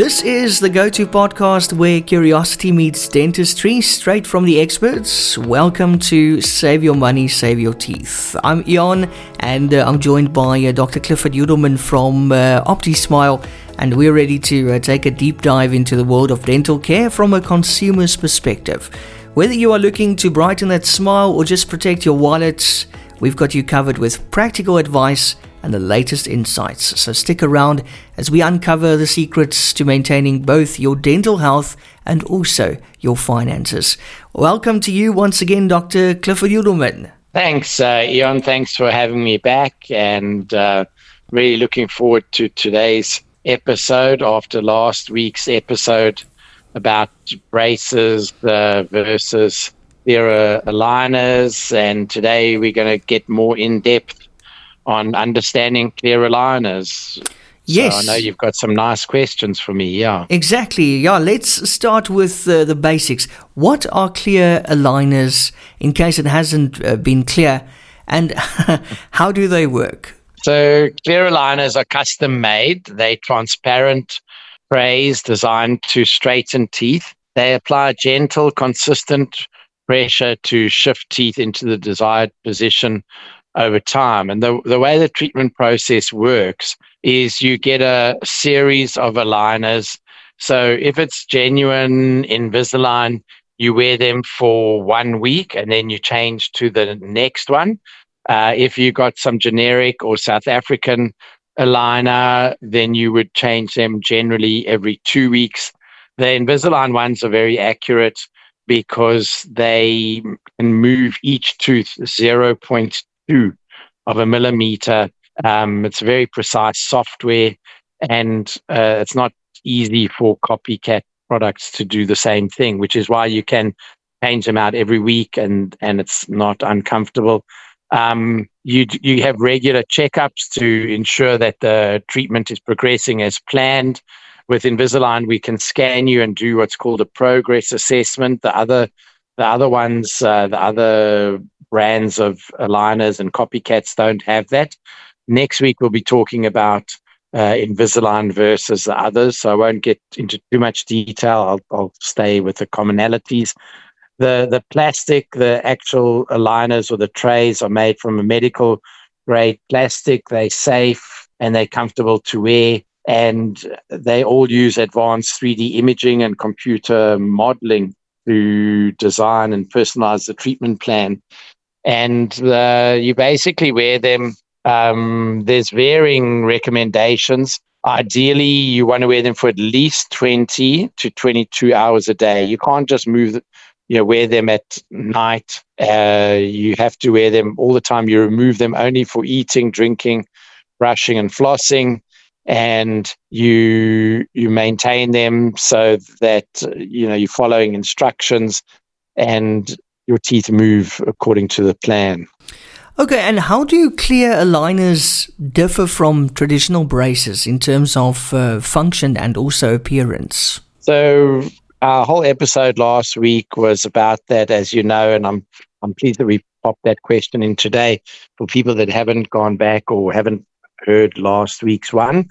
This is the go-to podcast where curiosity meets dentistry, straight from the experts. Welcome to Save Your Money, Save Your Teeth. I'm Ian, and I'm joined by Dr. Clifford Udelman from OptiSmile, and we're ready to take a deep dive into the world of dental care from a consumer's perspective. Whether you are looking to brighten that smile or just protect your wallet, we've got you covered with practical advice and the latest insights. So stick around as we uncover the secrets to maintaining both your dental health and also your finances. Welcome to you once again, Dr. Clifford Udelman. Thanks, Ian. Thanks for having me back, and really looking forward to today's episode after last week's episode about braces versus clear aligners, and today we're going to get more in-depth on understanding clear aligners. Yes. So I know you've got some nice questions for me, yeah. Exactly, yeah. Let's start with the basics. What are clear aligners, in case it hasn't been clear, and how do they work? So clear aligners are custom made. They're transparent trays designed to straighten teeth. They apply gentle, consistent pressure to shift teeth into the desired position over time. And the way the treatment process works is you get a series of aligners. So if it's genuine Invisalign, you wear them for 1 week and then you change to the next one. If you got some generic or South African aligner, then you would change them generally every 2 weeks. The Invisalign ones are very accurate because they can move each tooth 0.2 of a millimeter. It's very precise software, and it's not easy for copycat products to do the same thing, which is why you can change them out every week and it's not uncomfortable. You have regular checkups to ensure that the treatment is progressing as planned. With Invisalign, we can scan you and do what's called a progress assessment. The other brands of aligners and copycats don't have that. Next week, we'll be talking about Invisalign versus the others, so I won't get into too much detail. I'll stay with the commonalities. The plastic, the actual aligners or the trays are made from a medical grade plastic. They're safe and they're comfortable to wear, and they all use advanced 3D imaging and computer modeling to design and personalize the treatment plan. And you basically wear them. There's varying recommendations. Ideally, you want to wear them for at least 20 to 22 hours a day. You can't just wear them at night. You have to wear them all the time. You remove them only for eating, drinking, brushing, and flossing. And you maintain them so that you're following instructions and your teeth move according to the plan. Okay, and how do clear aligners differ from traditional braces in terms of function and also appearance? So our whole episode last week was about that, as you know, and I'm pleased that we popped that question in today for people that haven't gone back or haven't heard last week's one.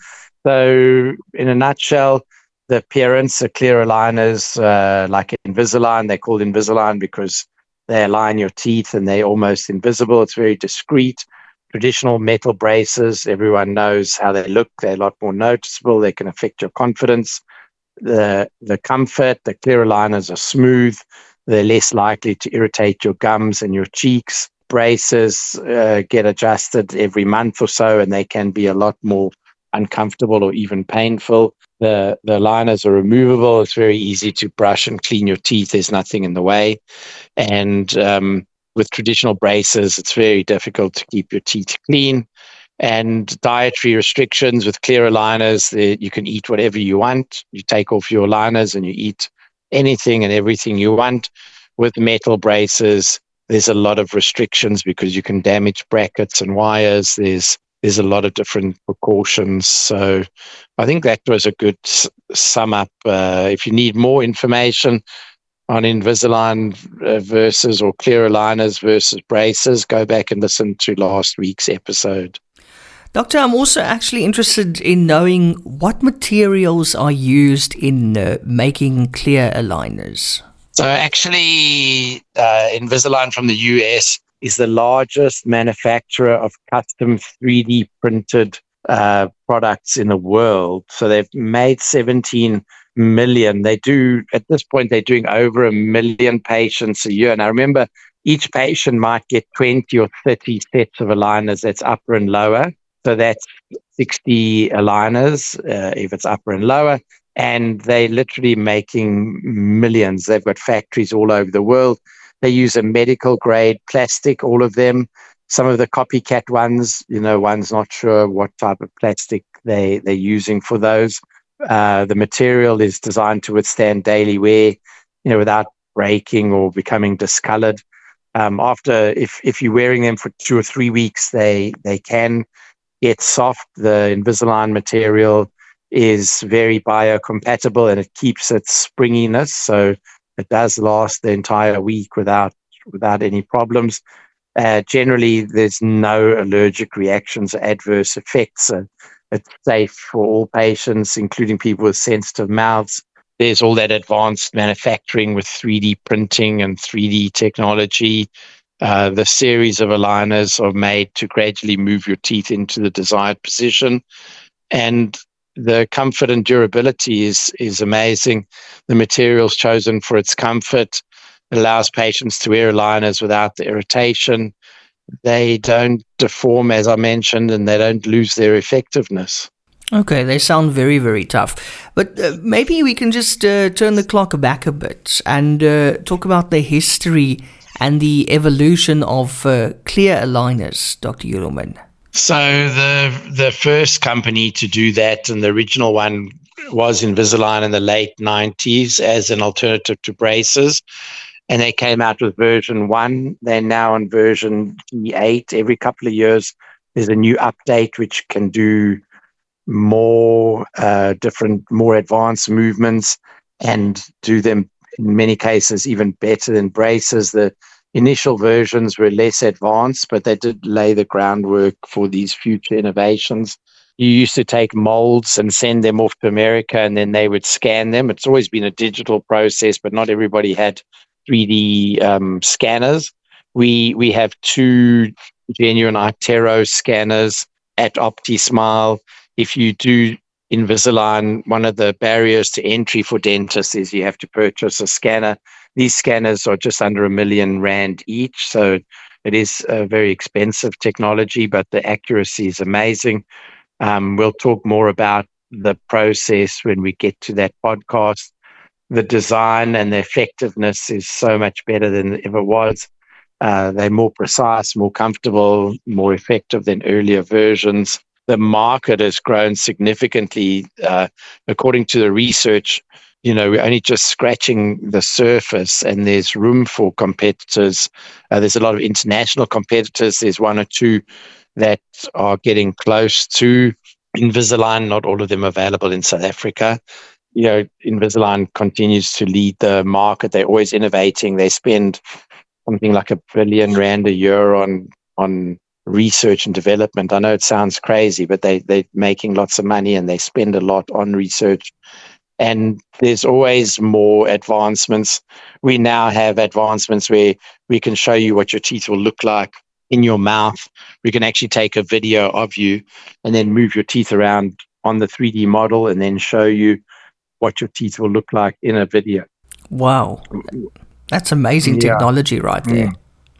So in a nutshell, the appearance of clear aligners, like Invisalign, they're called Invisalign because they align your teeth and they're almost invisible. It's very discreet. Traditional metal braces, everyone knows how they look. They're a lot more noticeable. They can affect your confidence. The comfort, the clear aligners are smooth. They're less likely to irritate your gums and your cheeks. Braces get adjusted every month or so, and they can be a lot more uncomfortable or even painful. The aligners are removable. It's very easy to brush and clean your teeth. There's nothing in the way. And with traditional braces, it's very difficult to keep your teeth clean. And dietary restrictions with clear aligners, you can eat whatever you want. You take off your aligners and you eat anything and everything you want. With metal braces, there's a lot of restrictions because you can damage brackets and wires. There's a lot of different precautions. So I think that was a good sum up. If you need more information on Invisalign versus or clear aligners versus braces, go back and listen to last week's episode. Doctor, I'm also actually interested in knowing what materials are used in making clear aligners. So actually, Invisalign from the US is the largest manufacturer of custom 3D printed products in the world. So they've made 17 million. At this point, they're doing over 1 million patients a year. And I remember each patient might get 20 or 30 sets of aligners. That's upper and lower. So that's 60 aligners if it's upper and lower. And they're literally making millions. They've got factories all over the world. They use a medical grade plastic, all of them. Some of the copycat ones, one's not sure what type of plastic they're using for those. The material is designed to withstand daily wear, without breaking or becoming discolored. If you're wearing them for 2 or 3 weeks, they can get soft. The Invisalign material is very biocompatible and it keeps its springiness, so it does last the entire week without any problems. Generally, there's no allergic reactions or adverse effects. So it's safe for all patients, including people with sensitive mouths. There's all that advanced manufacturing with 3D printing and 3D technology. The series of aligners are made to gradually move your teeth into the desired position. And the comfort and durability is amazing. The material's chosen for its comfort. It allows patients to wear aligners without the irritation. They don't deform, as I mentioned, and they don't lose their effectiveness. Okay, they sound very, very tough. But maybe we can just turn the clock back a bit and talk about the history and the evolution of clear aligners, Dr. Edelman. So the first company to do that, and the original one, was Invisalign in the late 90s as an alternative to braces. And they came out with version 1. They're now on version G8. Every couple of years, there's a new update which can do more more advanced movements and do them, in many cases, even better than braces. The initial versions were less advanced, but they did lay the groundwork for these future innovations. You used to take molds and send them off to America, and then they would scan them. It's always been a digital process, but not everybody had 3D scanners. We have 2 genuine iTero scanners at OptiSmile. If you do Invisalign, one of the barriers to entry for dentists is you have to purchase a scanner. These scanners are just under R1 million each, so it is a very expensive technology, but the accuracy is amazing. We'll talk more about the process when we get to that podcast. The design and the effectiveness is so much better than it ever was. They're more precise, more comfortable, more effective than earlier versions. The market has grown significantly. According to the research, we're only just scratching the surface, and there's room for competitors. There's a lot of international competitors. There's 1 or 2 that are getting close to Invisalign, not all of them available in South Africa. Invisalign continues to lead the market. They're always innovating. They spend something like R1 billion a year on research and development. I know it sounds crazy, but they're making lots of money and they spend a lot on research. And there's always more advancements. We now have advancements where we can show you what your teeth will look like in your mouth. We can actually take a video of you and then move your teeth around on the 3D model and then show you what your teeth will look like in a video. Wow. That's amazing technology right there.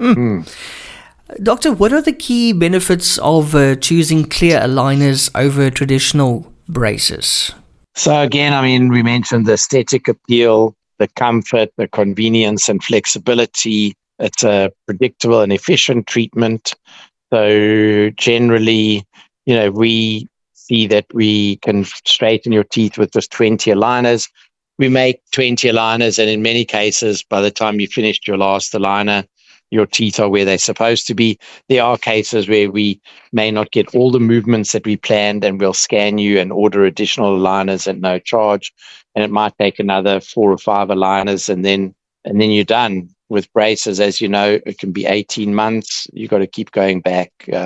Doctor, what are the key benefits of choosing clear aligners over traditional braces? So again, we mentioned the aesthetic appeal, the comfort, the convenience and flexibility. It's a predictable and efficient treatment. So generally, we see that we can straighten your teeth with just 20 aligners. We make 20 aligners, and in many cases, by the time you finished your last aligner, your teeth are where they're supposed to be. There are cases where we may not get all the movements that we planned, and we'll scan you and order additional aligners at no charge. And it might take another 4 or 5 aligners, and then you're done. With braces, as you know, it can be 18 months. You've got to keep going back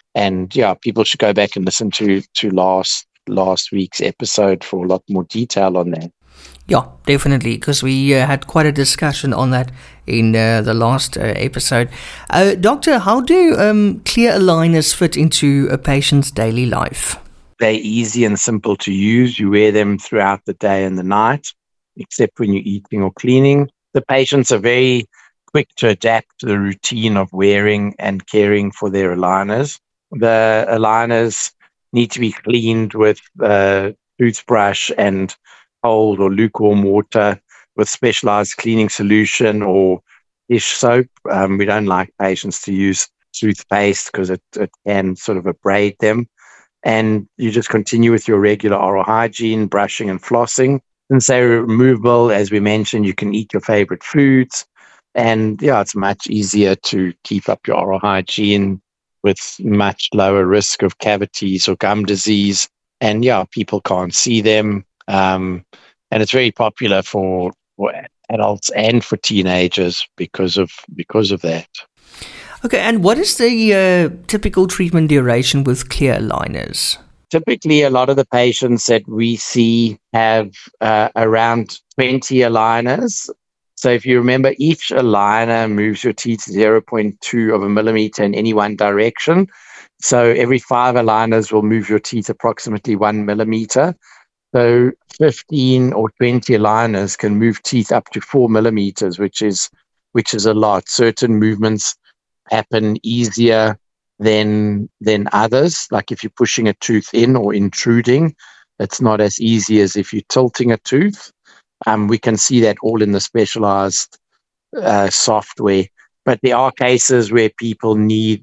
And yeah, people should go back and listen to last week's episode for a lot more detail on that. Yeah, definitely, because we had quite a discussion on that in the last episode. Doctor, how do clear aligners fit into a patient's daily life? They're easy and simple to use. You wear them throughout the day and the night, except when you're eating or cleaning. The patients are very quick to adapt to the routine of wearing and caring for their aligners. The aligners need to be cleaned with toothbrush and cold or lukewarm water with specialized cleaning solution or dish soap. We don't like patients to use toothpaste because it can sort of abrade them. And you just continue with your regular oral hygiene, brushing and flossing. Since they're removable, as we mentioned, you can eat your favorite foods. And yeah, it's much easier to keep up your oral hygiene with much lower risk of cavities or gum disease. And yeah, people can't see them. And it's very popular for adults and for teenagers because of that. Okay, and what is the typical treatment duration with clear aligners? Typically, a lot of the patients that we see have around 20 aligners. So if you remember, each aligner moves your teeth 0.2 of a millimeter in any one direction. So every 5 aligners will move your teeth approximately 1 millimeter. So 15 or 20 aligners can move teeth up to 4 millimeters, which is a lot. Certain movements happen easier than others. Like if you're pushing a tooth in or intruding, it's not as easy as if you're tilting a tooth. We can see that all in the specialized software. But there are cases where people need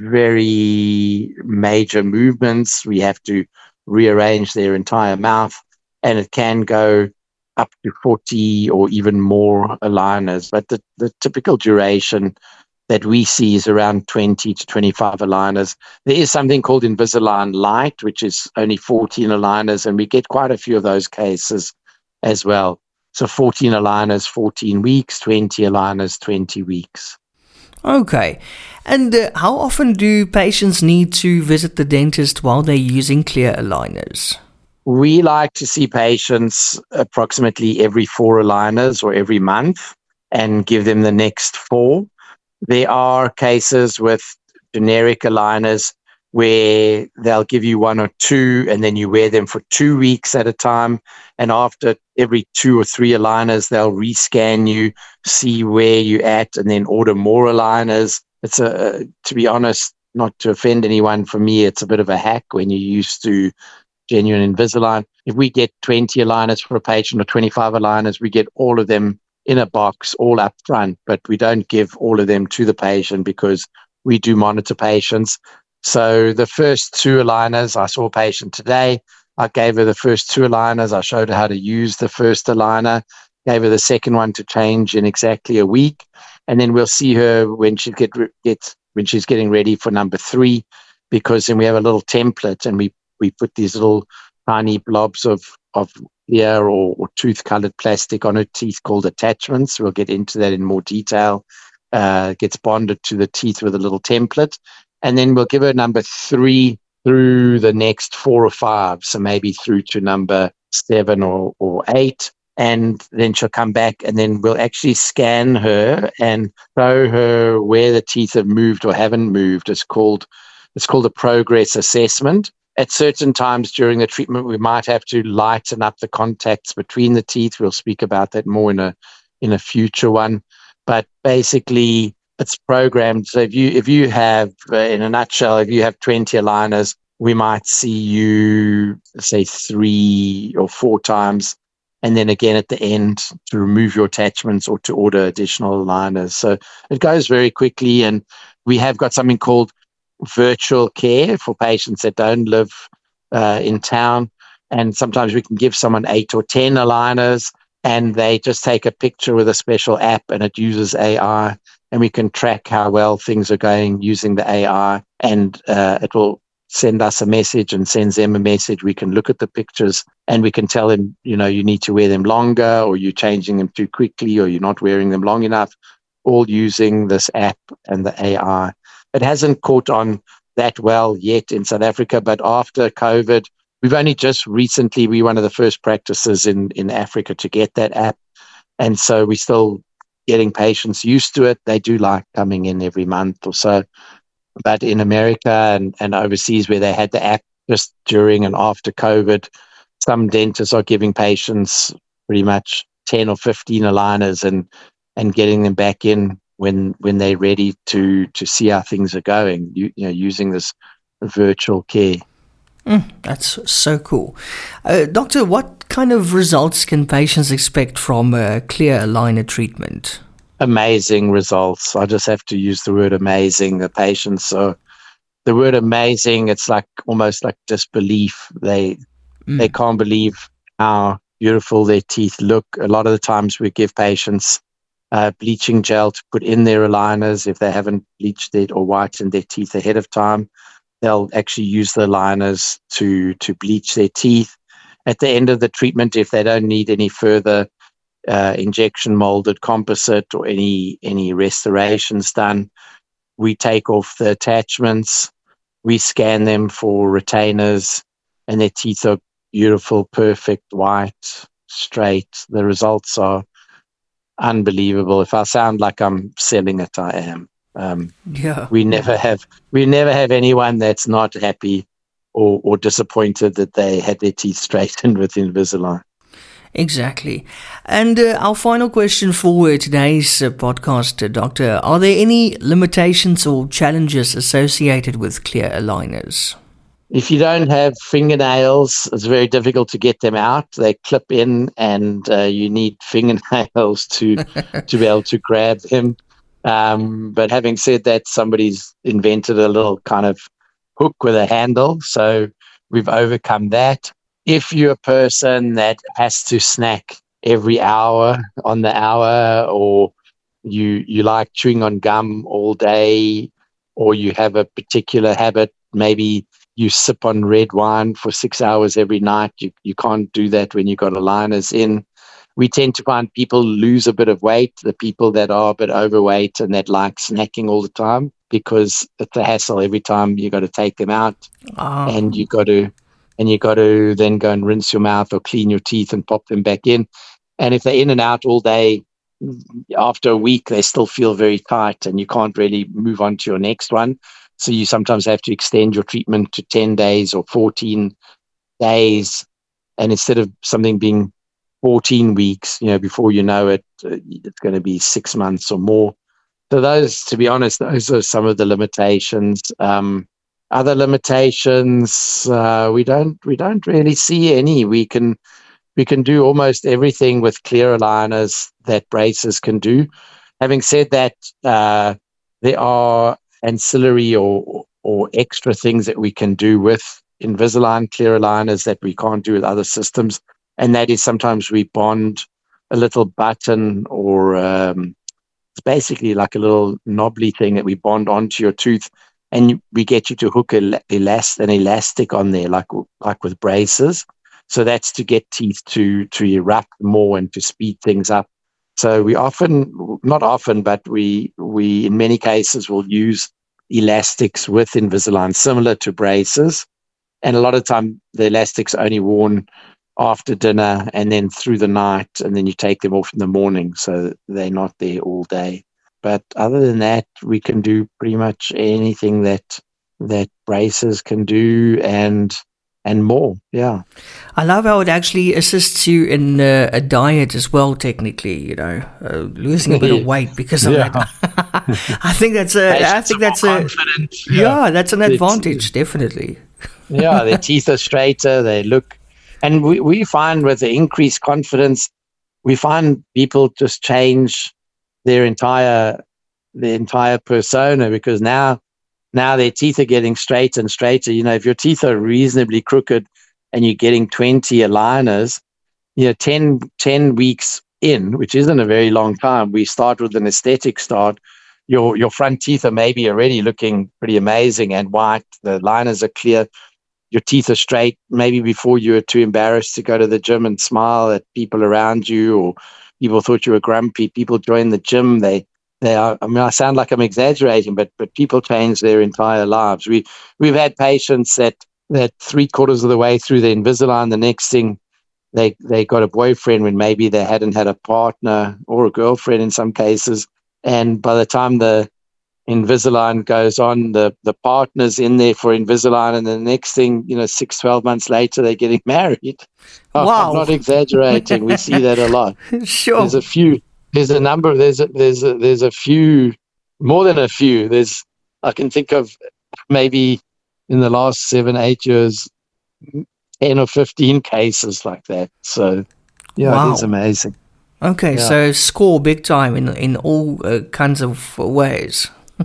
very major movements. We have to rearrange their entire mouth, and it can go up to 40 or even more aligners. But the typical duration that we see is around 20 to 25 aligners. There is something called Invisalign Lite, which is only 14 aligners, and we get quite a few of those cases as well. So 14 aligners, 14 weeks, 20 aligners, 20 weeks. Okay. And how often do patients need to visit the dentist while they're using clear aligners? We like to see patients approximately every 4 aligners or every month and give them the next 4. There are cases with generic aligners where they'll give you 1 or 2 and then you wear them for 2 weeks at a time. And after every 2 or 3 aligners, they'll rescan you, see where you're at, and then order more aligners. It's to be honest, not to offend anyone, for me, it's a bit of a hack when you're used to genuine Invisalign. If we get 20 aligners for a patient or 25 aligners, we get all of them in a box all up front, but we don't give all of them to the patient because we do monitor patients. So the first 2 aligners, I saw a patient today. I gave her the first 2 aligners. I showed her how to use the first aligner, gave her the second one to change in exactly a week. And then we'll see her when she when she's getting ready for number 3, because then we have a little template and we put these little tiny blobs of clear or tooth-colored plastic on her teeth called attachments. We'll get into that in more detail. Gets bonded to the teeth with a little template. And then we'll give her number 3 through the next 4 or 5, so maybe through to number 7 or 8. And then she'll come back and then we'll actually scan her and show her where the teeth have moved or haven't moved. It's called a progress assessment. At certain times during the treatment, we might have to lighten up the contacts between the teeth. We'll speak about that more in a future one. But basically, it's programmed. So if you have, in a nutshell, if you have 20 aligners, we might see you, say, 3 or 4 times, and then again at the end to remove your attachments or to order additional aligners. So it goes very quickly, and we have got something called virtual care for patients that don't live in town. And sometimes we can give someone 8 or 10 aligners, and they just take a picture with a special app, and it uses AI, and we can track how well things are going using the AI, and it will send us a message and sends them a message. We can look at the pictures and we can tell them, you need to wear them longer, or you're changing them too quickly, or you're not wearing them long enough, all using this app and the AI. It hasn't caught on that well yet in South Africa. But after COVID, we've only just recently, we're one of the first practices in Africa to get that app. And so we're still getting patients used to it. They do like coming in every month or so. But in America and overseas where they had the app just during and after COVID, some dentists are giving patients pretty much 10 or 15 aligners and getting them back in when they're ready to see how things are going, using this virtual care. That's so cool. Doctor, what kind of results can patients expect from clear aligner treatment? Amazing results. I just have to use the word amazing. The patients, so the word amazing, it's like almost like disbelief. They can't believe how beautiful their teeth look. A lot of the times we give patients bleaching gel to put in their aligners if they haven't bleached it or whitened their teeth ahead of time. They'll actually use the aligners to bleach their teeth. At the end of the treatment, if they don't need any further injection molded composite or any restorations done, we take off the attachments, we scan them for retainers, and their teeth are beautiful, perfect, white, straight. The results are unbelievable. If I sound like I'm selling it, I am. We never have anyone that's not happy or disappointed that they had their teeth straightened with Invisalign. Exactly. And our final question for today's podcast, Doctor, are there any limitations or challenges associated with clear aligners? If you don't have fingernails, it's very difficult to get them out. They clip in and you need fingernails to be able to grab them. But having said that, somebody's invented a little kind of hook with a handle. So we've overcome that. If you're a person that has to snack every hour on the hour, or you like chewing on gum all day, or you have a particular habit, maybe you sip on red wine for 6 hours every night, you can't do that when you've got aligners in. We tend to find people lose a bit of weight, the people that are a bit overweight and that like snacking all the time, because it's a hassle every time you got to take them out. And you got to then go and rinse your mouth or clean your teeth and pop them back in. And if they're in and out all day, after a week, they still feel very tight and you can't really move on to your next one. So you sometimes have to extend your treatment to 10 days or 14 days. And instead of something being 14 weeks, before you know it, it's going to be 6 months or more. So those, to be honest, those are some of the limitations. Other limitations, we don't really see any. We can do almost everything with clear aligners that braces can do. Having said that, there are ancillary or extra things that we can do with Invisalign clear aligners that we can't do with other systems. And that is sometimes we bond a little button or it's basically like a little knobbly thing that we bond onto your tooth, and we get you to hook an elastic on there, like with braces. So that's to get teeth to erupt more and to speed things up. So we not often, but we in many cases will use elastics with Invisalign, similar to braces. And a lot of time the elastics are only worn after dinner and then through the night, and then you take them off in the morning, so they're not there all day. But other than that, we can do pretty much anything that braces can do and more. Yeah. I love how it actually assists you in a diet as well, technically, losing a bit of weight because of that. I think that's an advantage, definitely. Yeah, their teeth are straighter, they look, and we find with the increased confidence, we find people just change their entire persona, because now their teeth are getting straighter and straighter. If your teeth are reasonably crooked and you're getting 20 aligners, 10 weeks in, which isn't a very long time, we start with an aesthetic start. Your front teeth are maybe already looking pretty amazing and white. The aligners are clear. Your teeth are straight. Maybe before you were too embarrassed to go to the gym and smile at people around you, or people thought you were grumpy. People join the gym. They they are. I mean, I sound like I'm exaggerating, but people change their entire lives. We've had patients that 3/4 of the way through the Invisalign, the next thing they got a boyfriend when maybe they hadn't had a partner, or a girlfriend in some cases, and by the time the Invisalign goes on, the partner's in there for Invisalign, and the next thing, 6-12 months later, they're getting married. Wow. I'm not exaggerating. We see that a lot. Sure. There's a few. There's a number. There's a few, more than a few. I can think of maybe in the last 7-8 years, 10 or 15 cases like that. So, yeah, wow. It is amazing. Okay, Yeah. so score big time in all kinds of ways.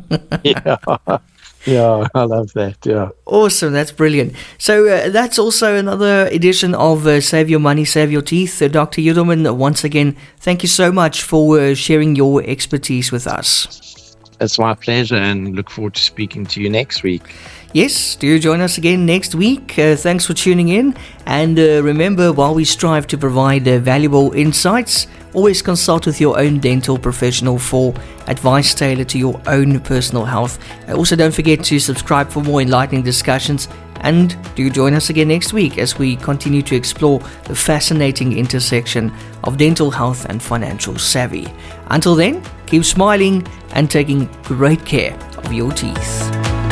Yeah, I love that. Yeah. Awesome, that's brilliant. So that's also another edition of Save Your Money, Save Your Teeth. Dr. Judelman, once again, thank you so much for sharing your expertise with us. It's my pleasure, and look forward to speaking to you next week. Yes, do join us again next week. Thanks for tuning in. And remember, while we strive to provide valuable insights, always consult with your own dental professional for advice tailored to your own personal health. Also, don't forget to subscribe for more enlightening discussions. And do join us again next week as we continue to explore the fascinating intersection of dental health and financial savvy. Until then, keep smiling and taking great care of your teeth.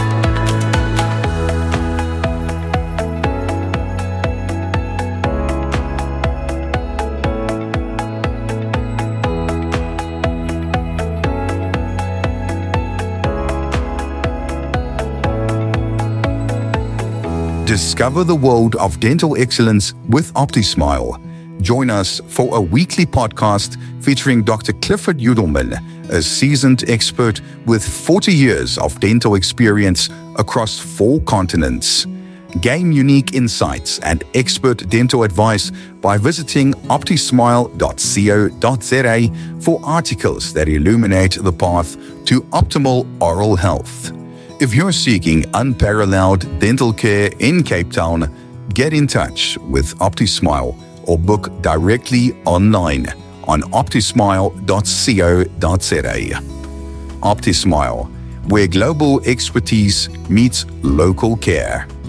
Discover the world of dental excellence with OptiSmile. Join us for a weekly podcast featuring Dr. Clifford Judelman, a seasoned expert with 40 years of dental experience across 4 continents. Gain unique insights and expert dental advice by visiting optismile.co.za for articles that illuminate the path to optimal oral health. If you're seeking unparalleled dental care in Cape Town, get in touch with OptiSmile or book directly online on optismile.co.za. OptiSmile, where global expertise meets local care.